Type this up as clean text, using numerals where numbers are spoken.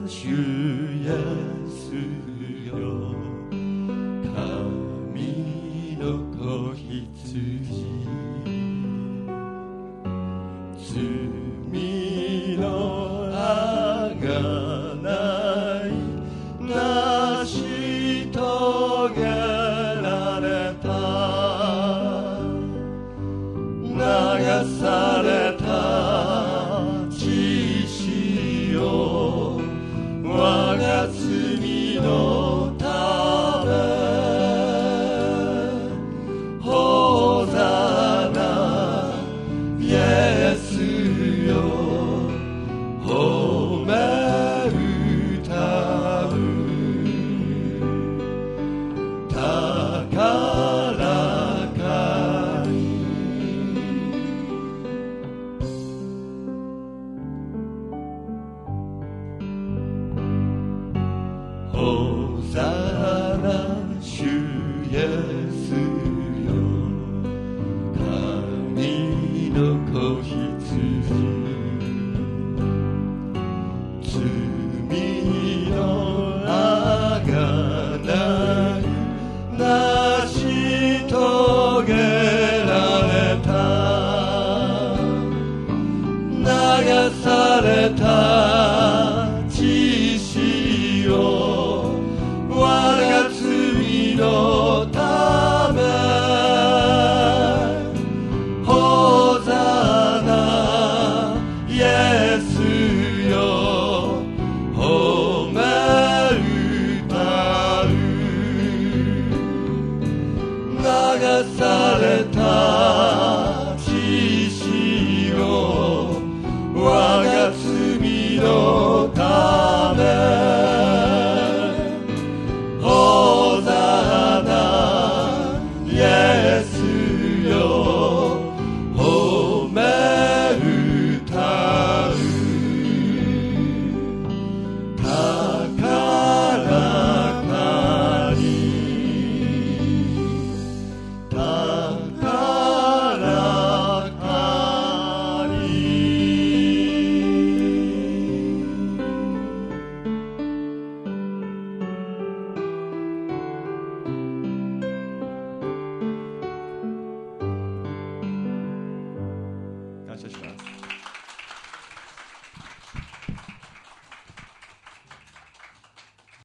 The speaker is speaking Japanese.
主イエスよ、神の子羊、罪のあがない成し遂げられた、流された血潮よ、我が罪のため、ホザナイエスよ、褒め歌う、高らかに。ホザナ主イエスよ、神の子羊、罪のあがない成し遂げられた、流された血潮、我が罪のため、ホザナイエスよ、褒め歌う、流された血潮、我が罪の